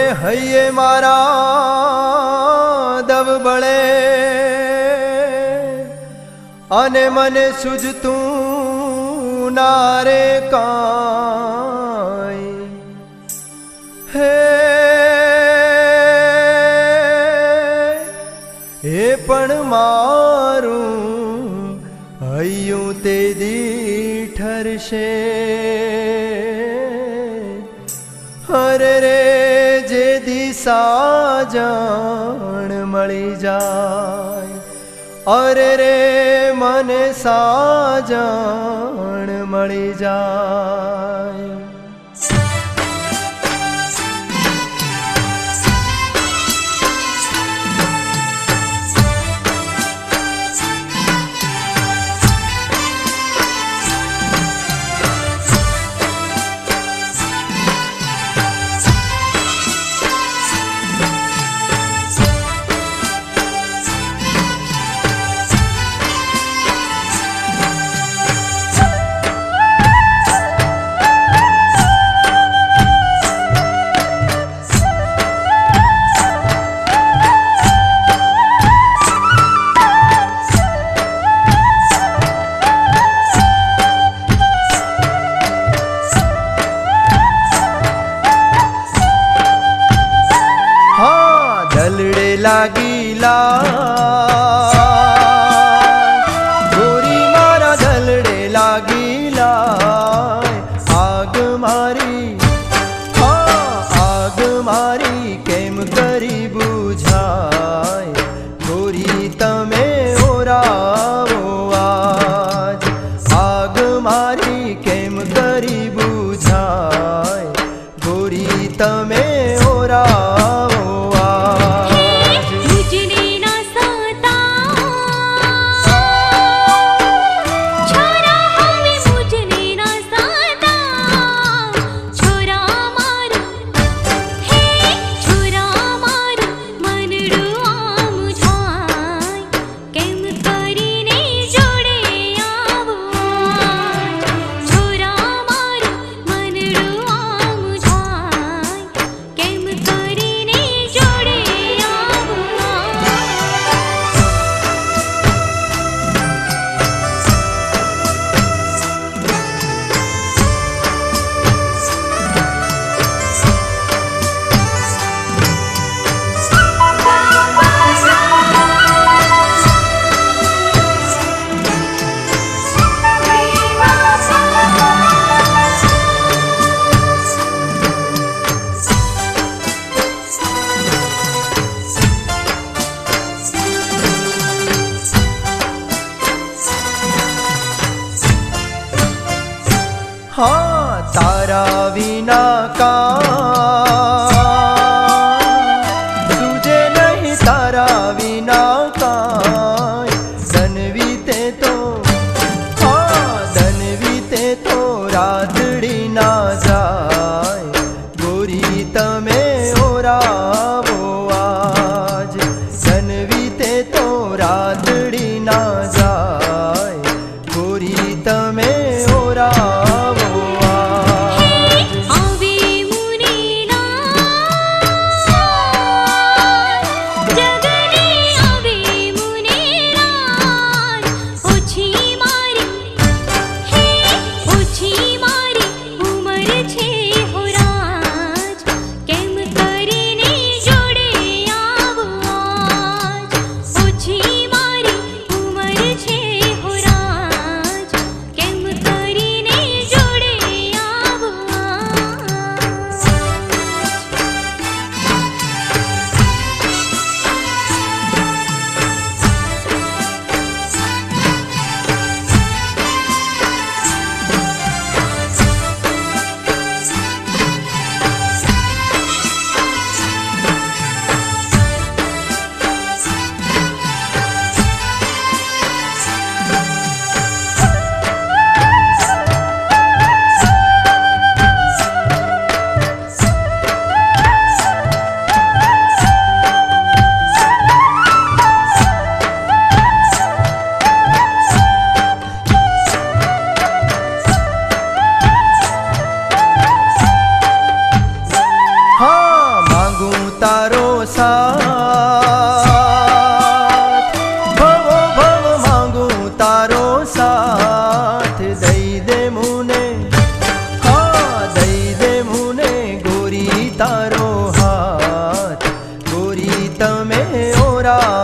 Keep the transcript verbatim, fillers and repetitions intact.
હૈયે મારા દવ બળે અને મને સૂઝતું ના રે કાંઈ હે હે પણ મારું હૈયું તે દી ઠરશે અરે રે જે દિશા જાણ મળી જાય અરે રે મને સાજાણ મળી જાય લાગીલા ગોરી મારા દલડે લાગીલા આગ મારી હા આગ મારી કેમ કરી બુઝાય ગોરી તમે ઓરાવો આજ આગ મારી કેમ કરી બુઝાય ગોરી તમે ઓરાવો हाँ तारा विना कांई तुझे नहीं तारा विना कांई दनवीते तो हाँ दनवीते तो रातड़ी ना जाय गोरी તમે ઓરાવો આજ દનવીતે તો રાતડી ના જાય ગોરી તમે ઓરાવો આવી साथ, भवो भव मांगू तारो साथ। दई दे मुने, हाँ दई दे मुने गोरी तारो हाथ, गोरी तमे ओरा